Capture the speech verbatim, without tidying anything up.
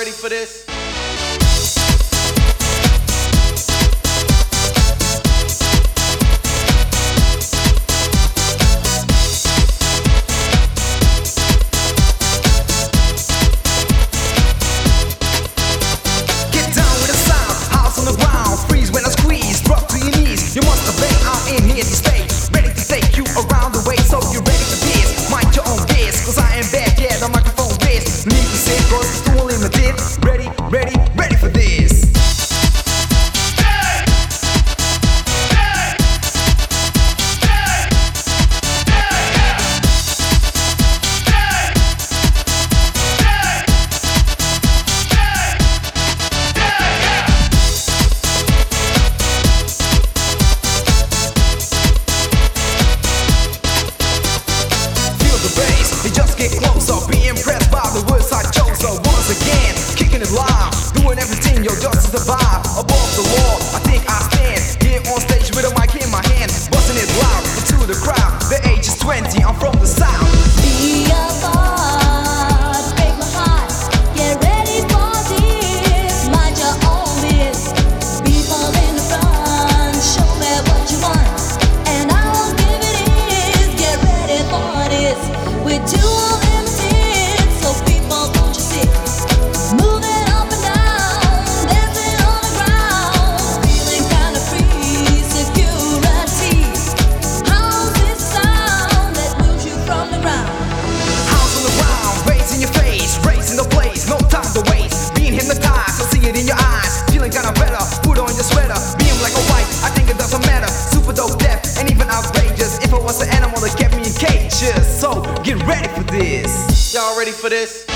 ready for this? Get down with the sound, house on the ground, freeze when I squeeze, drop to your knees. You must obey, I'm in here to stay, ready to take you around the way. So you're ready for this, mind your own biz, cause I am back, yeah, the microphone biz. Need to say, cause it's too limited. Ready, ready, ready for this. You just get closer, be impressed by the words I chose. So once again, kicking it live, doing everything, yo, just to survive. Above the law, I think I stand here on stage with a mic in my hand, busting it loud into the crowd. The age is twenty, I'm from the south. Be a part, break my heart. Get ready for this, mind your own biz. People in the front, show me what you want, and I'll give it is. Get ready for this. We're too limited, so people don't you see? Moving up and down, dancing on the ground, feeling kinda free, security. How's this sound that moves you from the ground? House on the ground, raising your face, raising the place, no time to waste. Being hypnotized, I see it in your eyes. Feeling kinda better, put on your sweater. Being like a white, I think it doesn't matter. Super dope, deaf, and even outrageous. If I was an animal that kept me in cages, so get ready for this. Y'all ready for this?